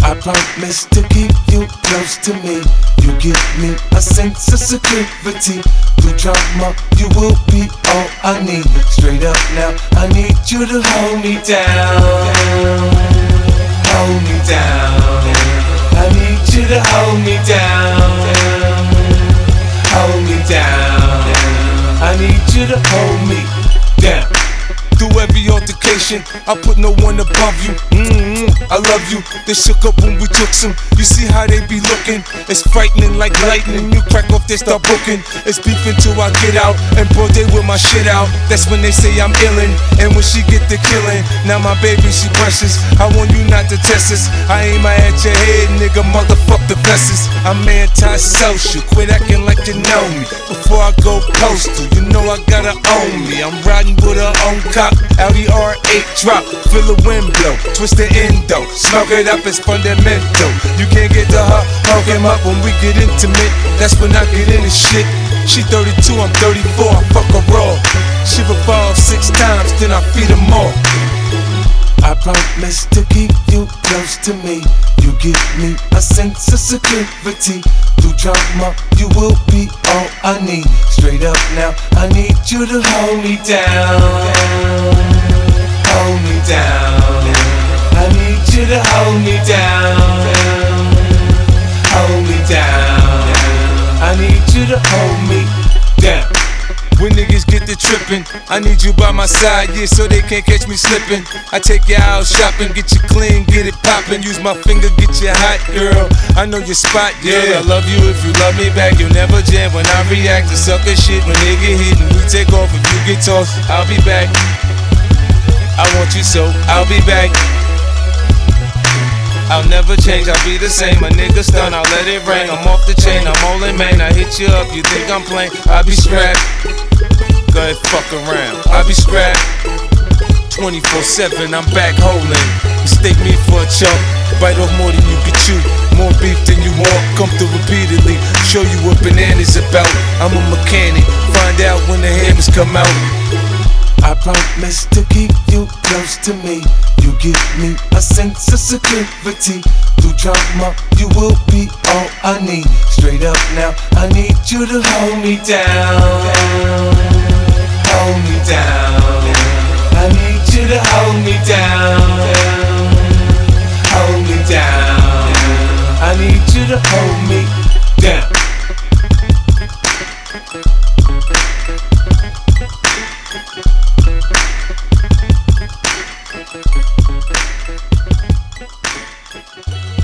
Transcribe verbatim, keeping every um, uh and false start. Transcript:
I promise to keep you close to me. You give me a sense of security. Through trauma, you will be all I need. Straight up now, I need you to hold me down. Hold me down. I need you to hold me down. Hold me down. I need you to hold me down. Through every altercation, I put no one above you. Mm-hmm, I love you. They shook up when we took some. You see how they be looking? It's frightening like lightning. You crack off, they start booking. It's beef until I get out and broad day with my shit out. That's when they say I'm illin'. And when she get the killing, now my baby she precious. I want you not to test us. I aim my at your head, nigga. Motherfuck the vessels. I'm anti-social. Quit acting like you know me. Before I go postal, you know I gotta own me. I'm riding with her own cop. Audi R eight drop, feel the wind blow, twist the endo, smoke it up, it's fundamental. You can't get to her, hug him up when we get intimate. That's when I get in the shit. She thirty-two, I'm thirty-four, I fuck her raw. She revolve six times, then I feed her more. I promise to keep you close to me. You give me a sense of security. Through trauma, you will be all I need. Straight up now, I need you to hold me down. Hold me down. I need you to hold me down. Hold me down. I need you to hold me down. When niggas get to trippin', I need you by my side, yeah, so they can't catch me slippin'. I take you out shopping, get you clean, get it poppin'. Use my finger, get you hot, girl. I know your spot, yeah. I love you if you love me back. You'll never jam when I react to sucker shit. When they get hit and we take off, if you get tossed, I'll be back. I want you so, I'll be back. I'll never change, I'll be the same. A nigga stun, I'll let it rain. I'm off the chain, I'm all in main. I hit you up, you think I'm playing? I'll be strapped. Go ahead, fuck around. I'll be strapped. twenty-four seven, I'm back holding. Mistake me for a chump. Bite off more than you can chew. More beef than you want. Come through repeatedly. Show you what bananas about. I'm a mechanic. Find out when the hammers come out. I promise to keep you close to me. You give me a sense of security. Through trauma, you will be all I need. Straight up now, I need you to hold me down. Hold me down. I need you to hold me down. Hold me down. I need you to hold me down. Thank you.